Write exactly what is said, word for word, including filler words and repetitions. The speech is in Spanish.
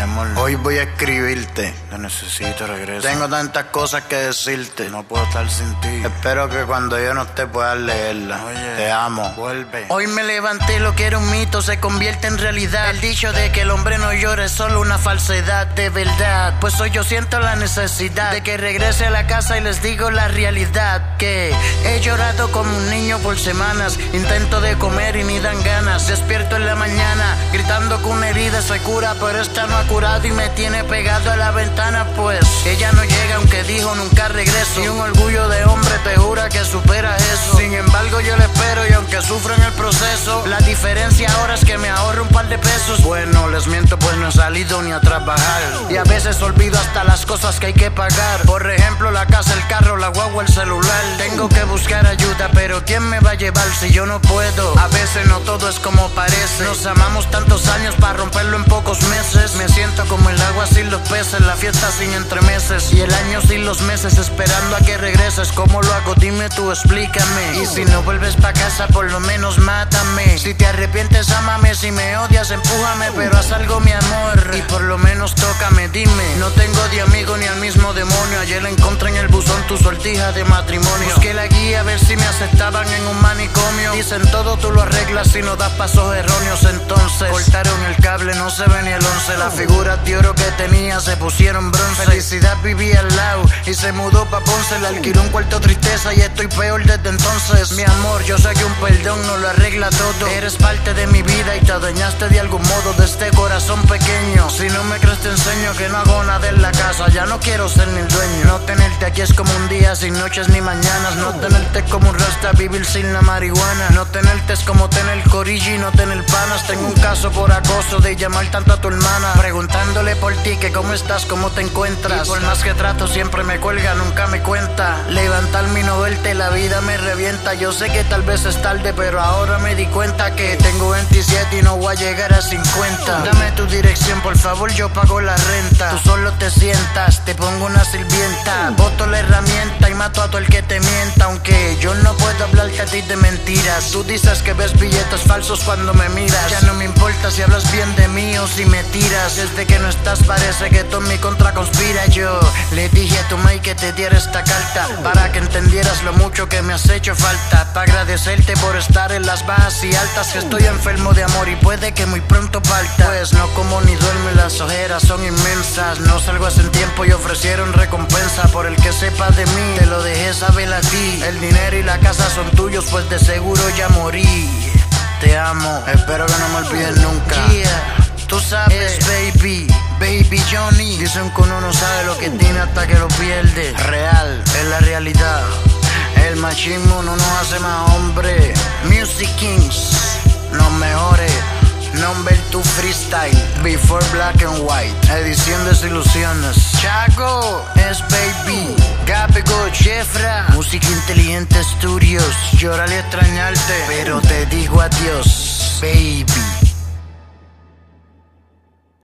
amor. Hoy voy a escribirte. Te necesito, regreso. Tengo tantas cosas que decirte. No puedo estar sin ti. Espero que cuando yo no esté puedas leerla. Oye, te amo. Vuelve. Hoy me levanté, lo que era un mito se convierte en realidad. El dicho de que el hombre no llora es solo una falsedad de verdad. Pues hoy yo siento la necesidad de que regrese a la casa y les digo la realidad. Que he llorado como un niño por semanas. Intento de comer y ni dan ganas. Despierto en la mañana gritando que una herida se cura, pero esta no ha curado y me tiene pegado a la ventana. Pues ella no llega aunque dijo nunca regreso. Y un orgullo de hombre te jura que supera eso. Sin embargo yo le espero y aunque sufro en el proceso, la diferencia ahora es que me ahorro un par de pesos. Bueno, les miento pues no he salido ni a trabajar. Y a veces olvido hasta las cosas que hay que pagar. Por ejemplo la casa, el carro, la guagua, el celular. Tengo que buscar ayuda, pero ¿quién me va a llevar si yo no puedo? A veces no todo es como parece. Nos amamos tantos años para romperlo en pocos meses. Me siento como el agua sin los peces, la fiesta sin entremeses y el año sin los meses, esperando a que regreses. ¿Cómo lo hago? Dime tú, explícame. Y si no vuelves pa' casa, por lo menos mátame. Si te arrepientes, ámame. Si me odias, empújame, pero haz algo, mi amor, y por lo menos tócame. Dime, no tengo de amigo ni al mismo demonio. Ayer la encontré en el buzón tu sortija de matrimonio. Busqué la guía a ver si me aceptaban en un manicomio. Dicen todo tú lo arreglas si no das pasos erróneos. Entonces cortaron el cable, no se ve ni el once. Las figuras de oro que tenía se pusieron bronce. Felicidad vivía al lado y se mudó pa' Ponce. Le alquiló un cuarto tristeza y estoy peor desde entonces. Mi amor, yo sé que un perdón no lo arregla todo. Eres parte de mi vida y te adueñaste de algún modo de este corazón pequeño. Si no me crees te enseño que no hago nada en la casa. Ya no quiero ser ni el dueño. No tenerte aquí es como un día sin noches ni mañanas. No tenerte es como un rasta, vivir sin la marihuana. No tenerte es como tener corillo y no tener panas. Tengo un caso por acoso de llamar tanto a tu hermana, preguntándole por ti, que cómo estás, cómo te encuentras. Y por más que trato siempre me cuelga, nunca me cuenta. Levantarme y no verte, la vida me revienta. Yo sé que tal vez es tarde, pero ahora me di cuenta que tengo veintisiete y no voy a llegar a cincuenta. Dame tu dirección, por favor, yo pago la renta. Tú solo te sientas, te pongo una sirvienta. Boto la herramienta y mato a todo el que te mienta. Aunque yo no puedo hablarte a ti de mentiras. Tú dices que ves billetes falsos cuando me miras. Ya no me importa si hablas bien de mí o si me tiras. Desde que no estás parece que todo en mi contra conspira. Yo le dije a tu mai que te diera esta carta para que entendieras lo mucho que me has hecho falta. Para agradecerte por estar en las bajas y altas. Que estoy enfermo de amor y puede que muy pronto falta. Pues no como ni duermo y las ojeras son inmensas. No salgo hace un tiempo y ofrecieron recompensa por el que sepa de mí. Te lo dejé saber a ti. El dinero y la casa son tuyos, pues de seguro ya morí. Te amo, espero que no me olvides nunca. Yeah, tú sabes, eh. baby, baby Johnny. Dicen que uno no sabe lo que tiene hasta que lo pierde. Real, es la realidad. El machismo no nos hace más hombre. Music Kings, los mejores. Number two freestyle, before black and white. Edición Desilusiones. Chago, es baby. Gabigo, Jeffra. Música Inteligente Studios. Llorar y extrañarte, pero te digo adiós, baby.